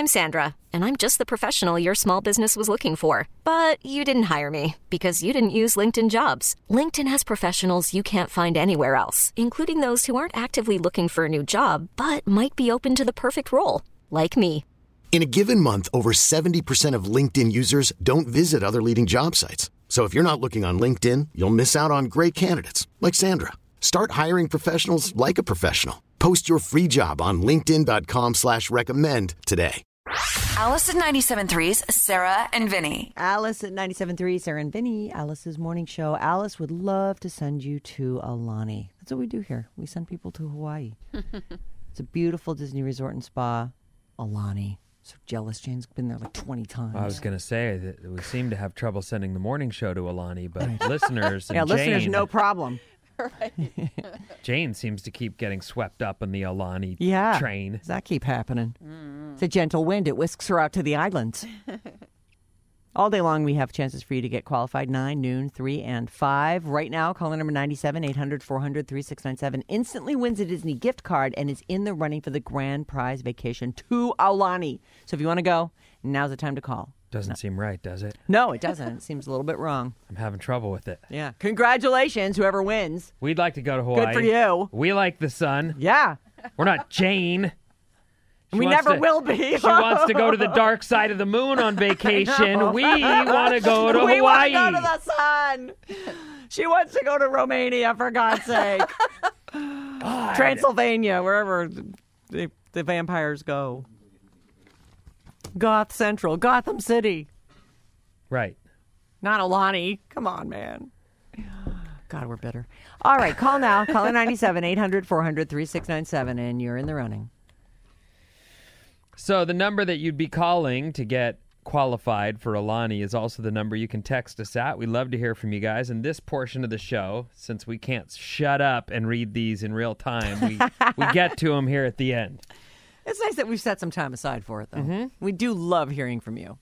I'm Sandra, and I'm just the professional your small business was looking for. But you didn't hire me because you didn't use LinkedIn Jobs. LinkedIn has professionals you can't find anywhere else, including those who aren't actively looking for a new job, but might be open to the perfect role, like me. In a given month, over 70% of LinkedIn users don't visit other leading job sites. So if you're not looking on LinkedIn, you'll miss out on great candidates like Sandra. Start hiring professionals like a professional. Post your free job on linkedin.com/recommend today. Alice at 97.3's Sarah and Vinny. Alice at 97.3, Sarah and Vinny, Alice's morning show. Alice would love to send you to Aulani. That's what we do here. We send people to Hawaii. It's a beautiful Disney resort and spa, Aulani. So jealous. Jane's been there like 20 times. I was going to say that we seem to have trouble sending the morning show to Aulani, but listeners and listeners, no problem. Right. Jane seems to keep getting swept up in the Aulani train. Does that keep happening? It's a gentle wind. It whisks her out to the islands. All day long, we have chances for you to get qualified. 9, noon, 3, and 5. Right now, caller number 97, 800-400-3697 instantly wins a Disney gift card and is in the running for the grand prize vacation to Aulani. So if you want to go, now's the time to call. Doesn't seem right, does it? No, it doesn't. It seems a little bit wrong. I'm having trouble with it. Yeah. Congratulations, whoever wins. We'd like to go to Hawaii. Good for you. We like the sun. Yeah. We're not Jane. We never will be. She wants to go to the dark side of the moon on vacation. We want to go to We Hawaii. want to go to the sun. She wants to go to Romania, for God's sake. God. Transylvania, wherever the vampires go. Goth Central, Gotham City. Right. Not Aulani. Come on, man. God, we're bitter. All right, call now. Call 97 800-400-3697, and you're in the running. So the number that you'd be calling to get qualified for Aulani is also the number you can text us at. We'd love to hear from you guys. In this portion of the show, since we can't shut up and read these in real time, we get to them here at the end. It's nice that we've set some time aside for it, though. Mm-hmm. We do love hearing from you.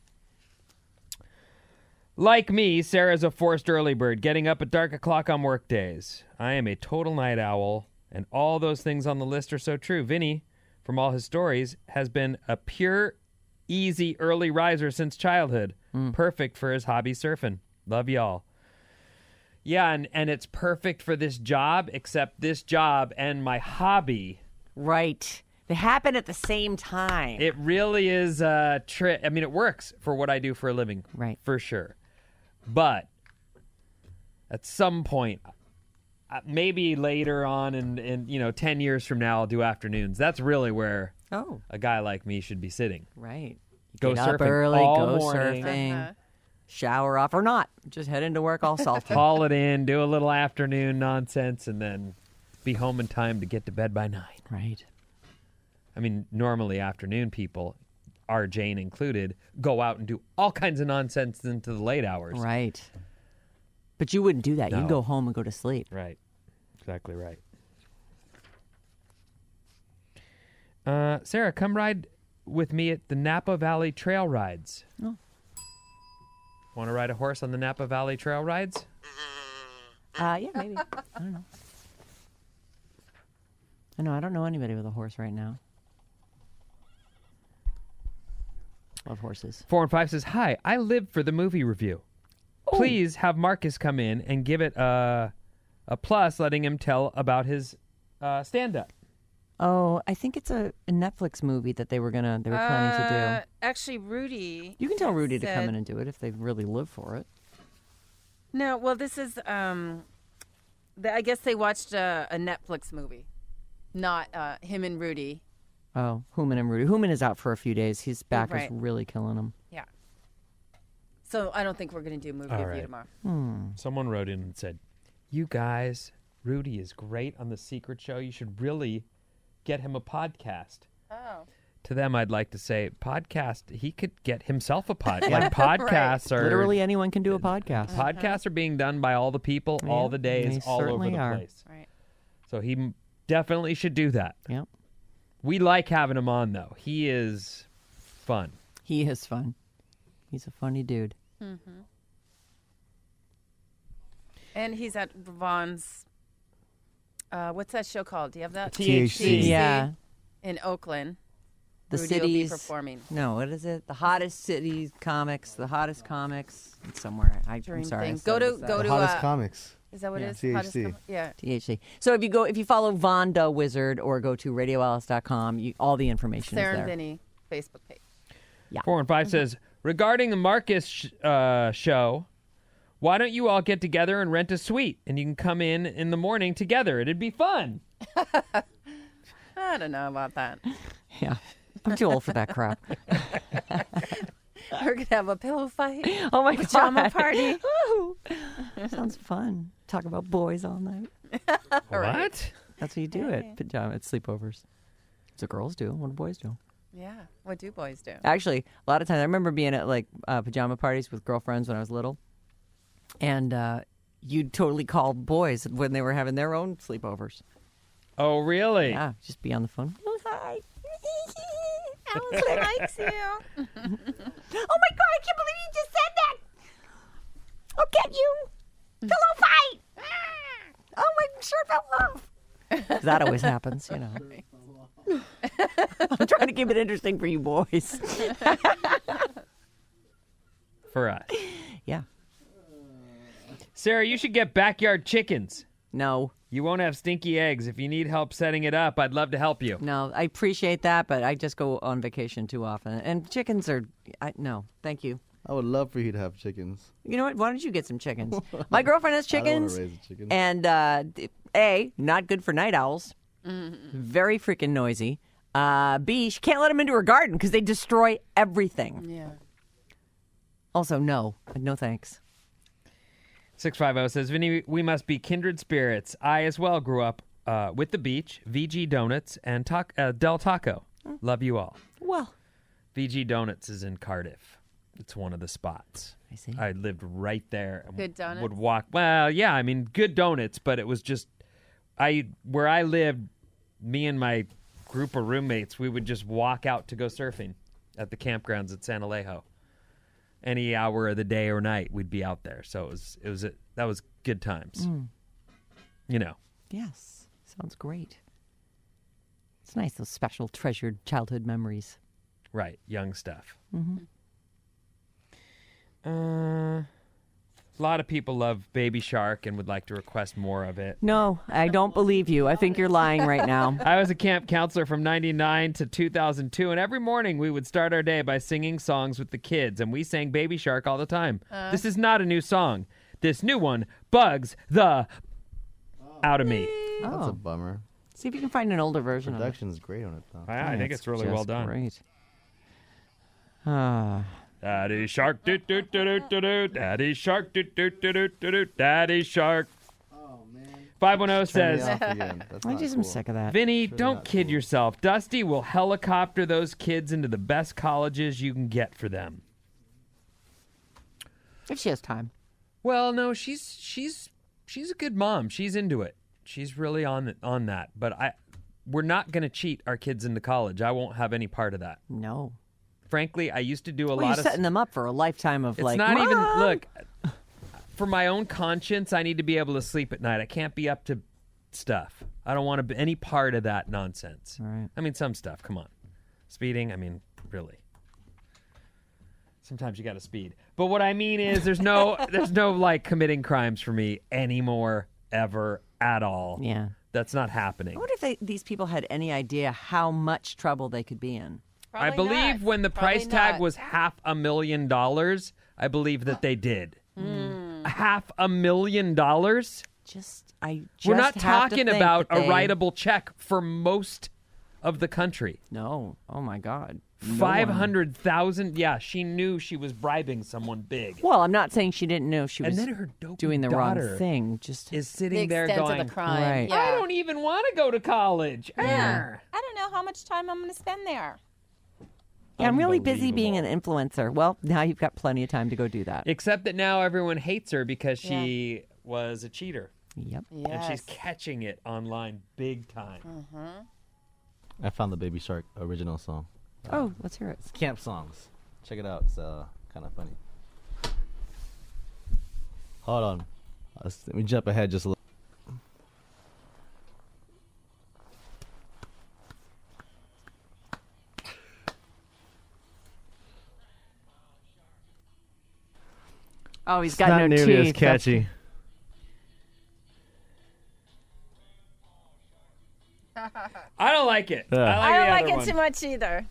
Like me, Sarah's a forced early bird, getting up at dark o'clock on work days. I am a total night owl, and all those things on the list are so true. Vinny, from all his stories, has been a pure, easy early riser since childhood. Perfect for his hobby surfing. Love y'all. Yeah, and it's perfect for this job, except this job and my hobby. Right. They happen at the same time. It really is a trick. I mean, it works for what I do for a living. Right. For sure. But at some point, maybe later on in 10 years from now, I'll do afternoons. That's really where a guy like me should be sitting. Right. Go Get surfing up early, all go morning. surfing, shower off or not. Just head into work all salty. Haul it in, do a little afternoon nonsense, and then be home in time to get to bed by 9. Right. I mean, normally afternoon people, our Jane included, go out and do all kinds of nonsense into the late hours. Right. But you wouldn't do that. No. You'd go home and go to sleep. Right. Exactly right. Sarah, come ride with me at the Napa Valley Trail Rides. Oh. Want to ride a horse on the Napa Valley Trail Rides? Yeah, maybe. I don't know. I don't know anybody with a horse right now. Love horses. 415 says, hi, I live for the movie review. Please have Marcus come in and give it a plus, letting him tell about his stand-up. Oh, I think it's a Netflix movie that they were planning to do. Actually, Rudy. You can tell Rudy to come in and do it if they really live for it. No, well, this is. I guess they watched a Netflix movie, not him and Rudy. Oh, Hooman and Rudy. Hooman is out for a few days. His back is Right. really killing him. Yeah. So I don't think we're going to do a movie All review right. tomorrow. Someone wrote in and said, you guys, Rudy is great on The Secret Show. You should really get him a podcast. Oh. To them, I'd like to say, podcast, he could get himself a podcast. Like, podcasts are... Literally anyone can do a podcast. Podcasts are being done by all the people, all the days, they all over certainly the are. place. Right. So he definitely should do that. Yep. We like having him on, though. He is fun. He is fun. He's a funny dude. Mm-hmm. And he's at Vaughn's. What's that show called? Do you have that? THC. Yeah. In Oakland. the Rudy will be cities. performing. No, what is it? The hottest cities comics. The hottest comics. It's somewhere. I'm Dream sorry. thing. I Go said to this, The hottest comics. Is that what it is? THC. Hottest yeah. THC. So if you follow Vonda Wizard or go to radioalice.com, all the information Sarah is and there. Vinny Facebook page. 415 says, regarding the Marcus show, why don't you all get together and rent a suite and you can come in the morning together? It'd be fun. I don't know about that. Yeah. I'm too old for that crap. We're gonna have a pillow fight. Oh my Pajama God. party. Woo. Sounds fun. Talk about boys all night. What? That's what you do at sleepovers. That's what girls do. What do boys do? Yeah. What do boys do? Actually, a lot of times I remember being at like pajama parties with girlfriends when I was little, and you'd totally call boys when they were having their own sleepovers. Oh, really? Yeah, just be on the phone. Oh, hi. Alice likes you. Oh my God, I can't believe you just said that. I'll get you. Pillow fight. Oh, my shirt fell off. That always happens, you know. I'm trying to keep it interesting for you boys. For us. Yeah. Sarah, you should get backyard chickens. No. You won't have stinky eggs. If you need help setting it up, I'd love to help you. No, I appreciate that, but I just go on vacation too often. And chickens are, no, thank you. I would love for you to have chickens. You know what? Why don't you get some chickens? My girlfriend has I don't wanna chickens. raise a chicken. And A, not good for night owls. Very freaking noisy. B, she can't let them into her garden because they destroy everything. Yeah. Also, no thanks. 650 says, Vinny, we must be kindred spirits. I as well grew up with the beach, VG Donuts, and Del Taco. Love you all. Well, VG Donuts is in Cardiff. It's one of the spots. I see. I lived right there. Good donuts? Would walk. Well, yeah, I mean, good donuts, but it was just, where I lived, me and my group of roommates, we would just walk out to go surfing at the campgrounds at San Alejo. Any hour of the day or night, we'd be out there. So that was good times. You know. yes. Sounds great. It's nice, those special treasured childhood memories. Right, young stuff. Mm-hmm. A lot of people love Baby Shark and would like to request more of it. No, I don't believe you. I think you're lying right now. I was a camp counselor from 99 to 2002, and every morning we would start our day by singing songs with the kids, and we sang Baby Shark all the time. This is not a new song. This new one bugs the out of me. That's a bummer. See if you can find an older version of it. Production's great on it, though. I think it's really well done. Great. Daddy Shark, do do do do do do. Daddy Shark, do do do do do do. Daddy Shark. Oh man. 510 Turn me says, off again. That's I not just am cool. sick of that. Vinny, don't kid yourself. Dusty will helicopter those kids into the best colleges you can get for them. If she has time. Well, no, she's a good mom. She's into it. She's really on that. But we're not going to cheat our kids into college. I won't have any part of that. No. Frankly, I used to do a Well, lot you're of setting them up for a lifetime of It's like. not even "Mom!" look. For my own conscience, I need to be able to sleep at night. I can't be up to stuff. I don't want to be any part of that nonsense. All right. I mean, some stuff. Come on, speeding. I mean, really. Sometimes you got to speed. But what I mean is, there's no like committing crimes for me anymore, ever, at all. Yeah. That's not happening. I wonder if these people had any idea how much trouble they could be in. I Probably believe not. when the Probably price tag not. was $500,000, I believe that they did. $500,000? We're not have to talking think about that a they- writable check for most of the country. No. Oh my God. No one. 500,000. Yeah, she knew she was bribing someone big. Well, I'm not saying she didn't know she was And then her dopey doing the daughter wrong thing. Just is The sitting there extent going, of the crime. Right. Yeah. I don't even want to go to college. Yeah. I don't know how much time I'm going to spend there. yeah, I'm really busy being an influencer. Well, now you've got plenty of time to go do that. Except that now everyone hates her because she was a cheater. Yep. And she's catching it online big time. I found the Baby Shark original song. Oh, let's hear it. It's camp songs. Check it out. It's kind of funny. Hold on. Let me jump ahead just a little. Oh, he's It's got not no nearly as teeth. catchy. I don't like it. Yeah. I don't the like other it one. too much either.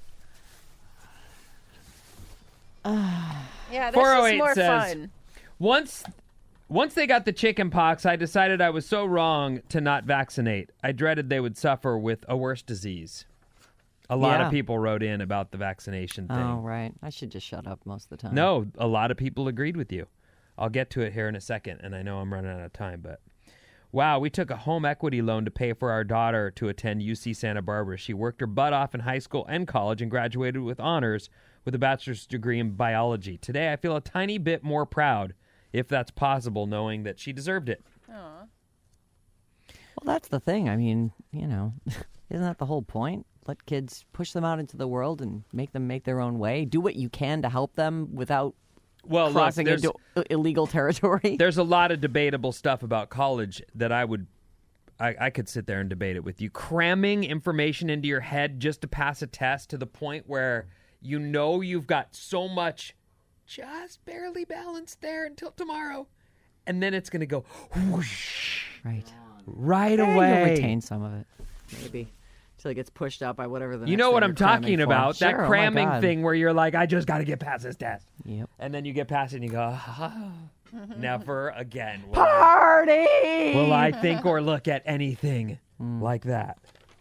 Yeah, that's 408 just more says, fun. Once they got the chicken pox, I decided I was so wrong to not vaccinate. I dreaded they would suffer with a worse disease. A lot Yeah. of people wrote in about the vaccination thing. Oh, right. I should just shut up most of the time. No, a lot of people agreed with you. I'll get to it here in a second, and I know I'm running out of time, but wow, we took a home equity loan to pay for our daughter to attend UC Santa Barbara. She worked her butt off in high school and college and graduated with honors with a bachelor's degree in biology. Today, I feel a tiny bit more proud, if that's possible, knowing that she deserved it. Well, that's the thing. I mean, isn't that the whole point? Let kids push them out into the world and make them make their own way. Do what you can to help them without Well, crossing look, into illegal territory. there's a lot of debatable stuff about college that I could sit there and debate it with you. Cramming information into your head just to pass a test to the point where you've got so much just barely balanced there until tomorrow. And then it's going to go whoosh right You'll away. retain some of it, maybe, until it gets pushed out by whatever the You next know thing what you're I'm cramming talking for. about? Sure, That oh my cramming God. thing where you're like, I just got to get past this test. Yep. And then you get past it and you go, never again. Party! Will I think or look at anything like that?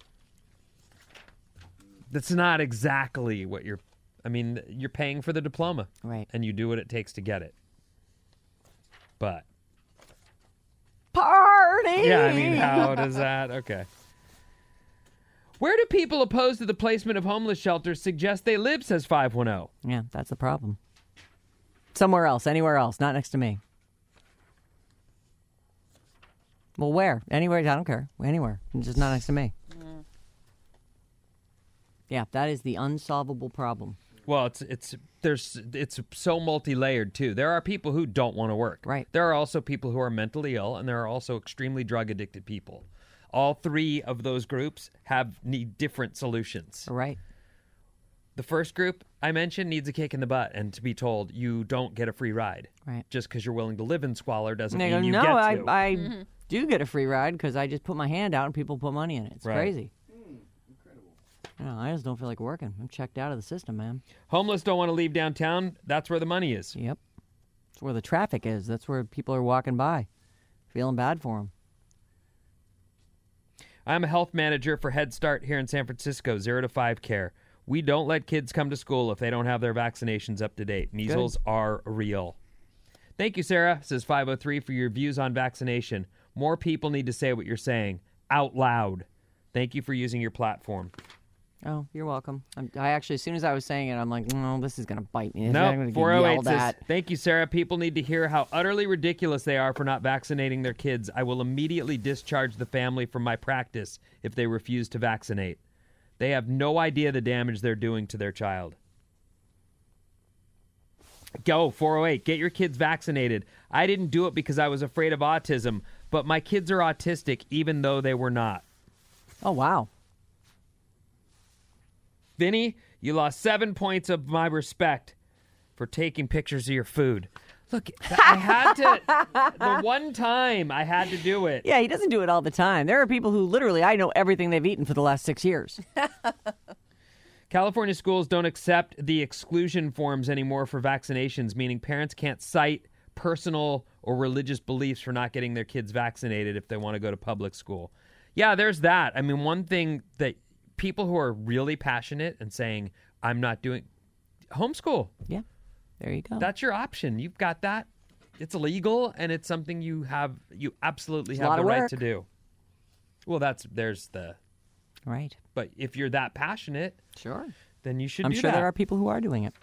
That's not exactly what you're paying for the diploma. Right. And you do what it takes to get it. But, Party! yeah, I mean, how does that? Okay. Where do people opposed to the placement of homeless shelters suggest they live, says 510? Yeah, that's the problem. Somewhere else, anywhere else, not next to me. Well, where? Anywhere, I don't care. Anywhere. Just not next to me. Yeah, that is the unsolvable problem. Well, it's so multi-layered too. There are people who don't want to work. Right. There are also people who are mentally ill, and there are also extremely drug addicted people. All three of those groups need different solutions. Right. The first group I mentioned needs a kick in the butt and to be told you don't get a free ride. Right. Just because you're willing to live in squalor doesn't And they mean go, you no, get to. I do get a free ride because I just put my hand out and people put money in it. It's Right. crazy. No, I just don't feel like working. I'm checked out of the system, man. Homeless don't want to leave downtown. That's where the money is. Yep. That's where the traffic is. That's where people are walking by. Feeling bad for them. I'm a health manager for Head Start here in San Francisco, 0 to 5 care. We don't let kids come to school if they don't have their vaccinations up to date. Measles are real. Thank you, Sarah, says 503, for your views on vaccination. More people need to say what you're saying out loud. Thank you for using your platform. Oh, you're welcome. I actually, as soon as I was saying it, I'm like, no, this is going to bite me. I'm No, going to get 408 yelled says, at. thank you, Sarah. People need to hear how utterly ridiculous they are for not vaccinating their kids. I will immediately discharge the family from my practice if they refuse to vaccinate. They have no idea the damage they're doing to their child. Go, 408. Get your kids vaccinated. I didn't do it because I was afraid of autism, but my kids are autistic even though they were not. Oh, wow. Vinny, you lost 7 points of my respect for taking pictures of your food. Look, I had to, the one time I had to do it. Yeah, he doesn't do it all the time. There are people who literally, I know everything they've eaten for the last 6 years. California schools don't accept the exclusion forms anymore for vaccinations, meaning parents can't cite personal or religious beliefs for not getting their kids vaccinated if they want to go to public school. Yeah, there's that. I mean, one thing that people who are really passionate and saying, I'm not doing homeschool. Yeah, there you go. That's your option. You've got that. It's illegal, and it's something you absolutely It's a have lot the of right work. to do. Well, there's the, Right. but if you're that passionate, Sure. then you should I'm do sure that. there are people who are doing it.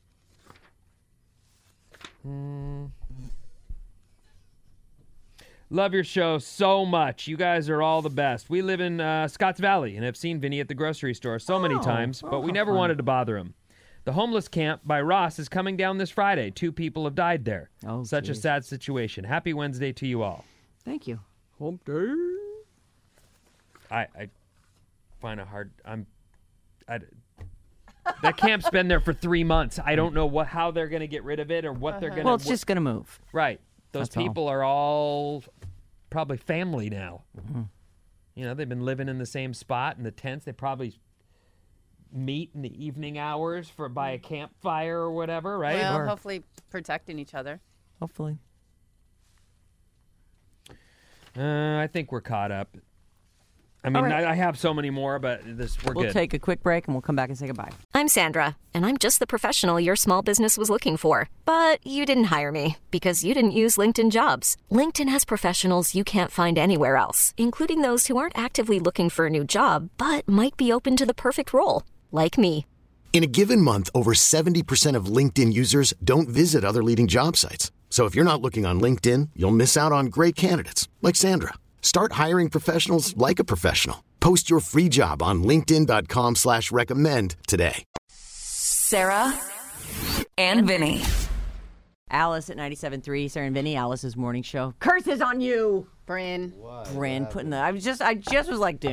Love your show so much. You guys are all the best. We live in Scotts Valley and have seen Vinny at the grocery store so many times, but we never wanted to bother him. The homeless camp by Ross is coming down this Friday. 2 people have died there. Oh, Such a geez. sad situation. Happy Wednesday to you all. Thank you. Hump day. I find it hard. That camp's been there for 3 months. I don't know how they're going to get rid of it or what they're going to. Well, it's just going to move. Right. Those That's all. people are all probably family now. Mm-hmm. You know, they've been living in the same spot in the tents. They probably meet in the evening hours by a campfire or whatever, right? Well, hopefully protecting each other. Hopefully. I think we're caught up. I mean, right. I have so many more, but we're We'll good. take a quick break and we'll come back and say goodbye. I'm Sandra, and I'm just the professional your small business was looking for. But you didn't hire me because you didn't use LinkedIn Jobs. LinkedIn has professionals you can't find anywhere else, including those who aren't actively looking for a new job, but might be open to the perfect role, like me. In a given month, over 70% of LinkedIn users don't visit other leading job sites. So if you're not looking on LinkedIn, you'll miss out on great candidates like Sandra. Start hiring professionals like a professional. Post your free job on linkedin.com/recommend today. Sarah and Vinny. Alice at 97.3, Sarah and Vinny, Alice's morning show. Curses on you! Bryn. Putting the... I just was like...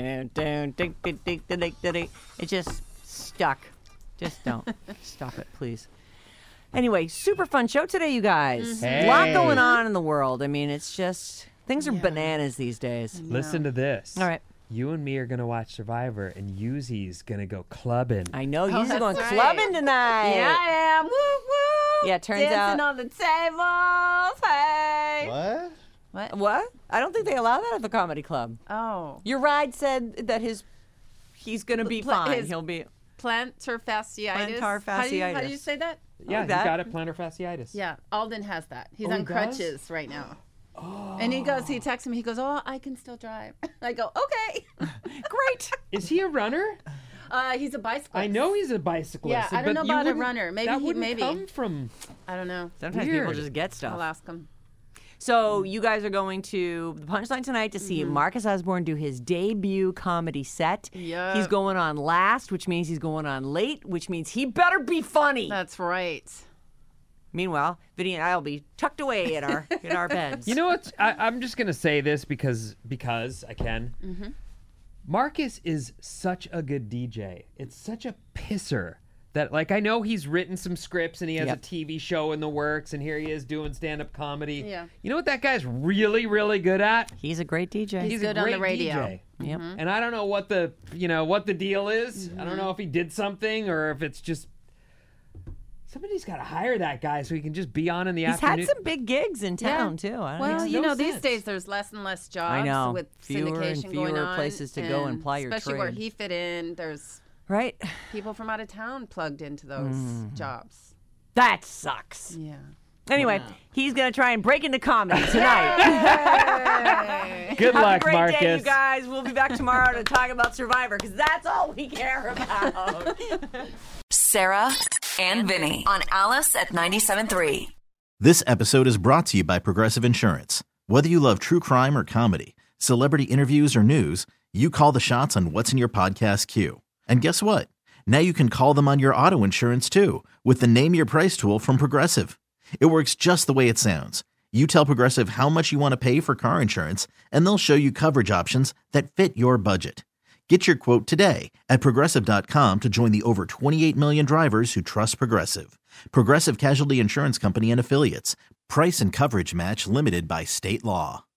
It just stuck. Just don't. Stop it, please. Anyway, super fun show today, you guys. Hey. A lot going on in the world. I mean, it's just... Things are bananas these days. Listen to this. All right. You and me are going to watch Survivor, and Yuzi's going to go clubbing. I know. You're that's going right. clubbing tonight. Yeah, I am. Woo, woo. Yeah, it turns Dancing out... on the tables. Hey. What? What? I don't think they allow that at the comedy club. Oh. Your ride said that he's going to be fine. his- He'll be... Plantar fasciitis. Plantar How do you fasciitis. say that? Yeah, like he's that. got it, plantar fasciitis. Yeah, Alden has that. He's Oh, on he does? crutches right now. Oh. And he texts me, he goes, oh, I can still drive. I go, okay. Great. Is he a runner? He's a bicyclist. I know he's a bicyclist. Yeah, I don't know but you about a wouldn't- runner. Maybe that he- wouldn't maybe. come from... I don't know. Sometimes Weird. people just get stuff. I'll ask him. So you guys are going to the Punchline tonight to see Marcus Osborne do his debut comedy set. Yep. He's going on last, which means he's going on late, which means he better be funny. That's right. Meanwhile, Vinny and I will be tucked away in our beds. You know what? I'm just going to say this because I can. Mm-hmm. Marcus is such a good DJ. It's such a pisser that, like, I know he's written some scripts and he has Yep. a TV show in the works and here he is doing stand-up comedy. Yeah. You know what that guy's really, really good at? He's a great DJ. He's a good on the great radio. DJ. Yep. And I don't know what the deal is. I don't know if he did something or if it's just somebody's got to hire that guy so he can just be on in the He's afternoon. had some big gigs in town too. I don't Well, know. you no know, these sense. days there's less and less jobs I know. with Fewer and syndication going fewer on. places to go and ply your especially where trade. he fit in, there's Right? people from out of town plugged into those jobs. That sucks. Yeah. Anyway, he's going to try and break into comedy tonight. Good Have luck, a great Marcus. day, you guys. We'll be back tomorrow to talk about Survivor because that's all we care about. Sarah and Vinny on Alice at 97.3. This episode is brought to you by Progressive Insurance. Whether you love true crime or comedy, celebrity interviews or news, you call the shots on what's in your podcast queue. And guess what? Now you can call them on your auto insurance too with the Name Your Price tool from Progressive. It works just the way it sounds. You tell Progressive how much you want to pay for car insurance, and they'll show you coverage options that fit your budget. Get your quote today at Progressive.com to join the over 28 million drivers who trust Progressive. Progressive Casualty Insurance Company and Affiliates. Price and coverage match limited by state law.